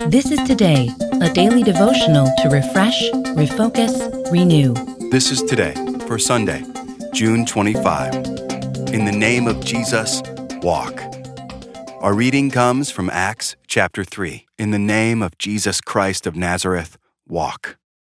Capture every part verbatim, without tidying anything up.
This is Today, a daily devotional to refresh, refocus, renew. This is Today for Sunday, June twenty-fifth. In the name of Jesus, walk. Our reading comes from Acts chapter three. In the name of Jesus Christ of Nazareth, walk.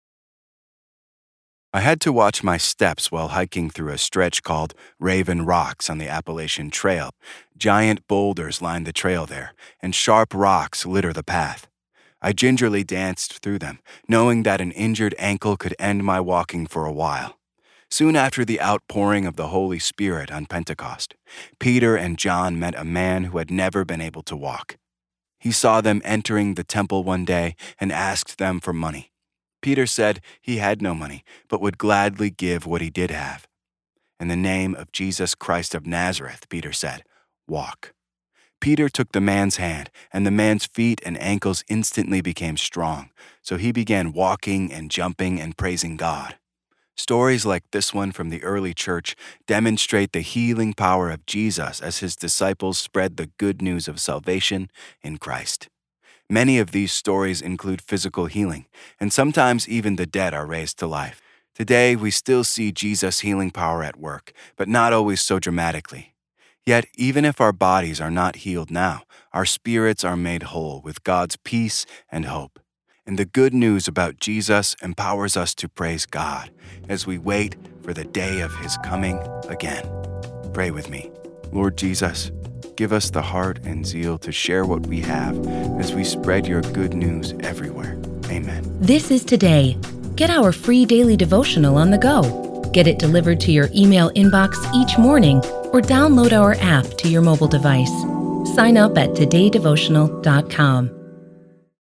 I had to watch my steps while hiking through a stretch called Raven Rocks on the Appalachian Trail. Giant boulders line the trail there, and sharp rocks litter the path. I gingerly danced through them, knowing that an injured ankle could end my walking for a while. Soon after the outpouring of the Holy Spirit on Pentecost, Peter and John met a man who had never been able to walk. He saw them entering the temple one day and asked them for money. Peter said he had no money, but would gladly give what he did have. In the name of Jesus Christ of Nazareth, Peter said, walk. Peter took the man's hand, and the man's feet and ankles instantly became strong, so he began walking and jumping and praising God. Stories like this one from the early church demonstrate the healing power of Jesus as his disciples spread the good news of salvation in Christ. Many of these stories include physical healing, and sometimes even the dead are raised to life. Today, we still see Jesus' healing power at work, but not always so dramatically. Yet, even if our bodies are not healed now, our spirits are made whole with God's peace and hope. And the good news about Jesus empowers us to praise God as we wait for the day of his coming again. Pray with me. Lord Jesus, give us the heart and zeal to share what we have as we spread your good news everywhere. Amen. This is Today. Get our free daily devotional on the go. Get it delivered to your email inbox each morning or download our app to your mobile device. Sign up at today devotional dot com.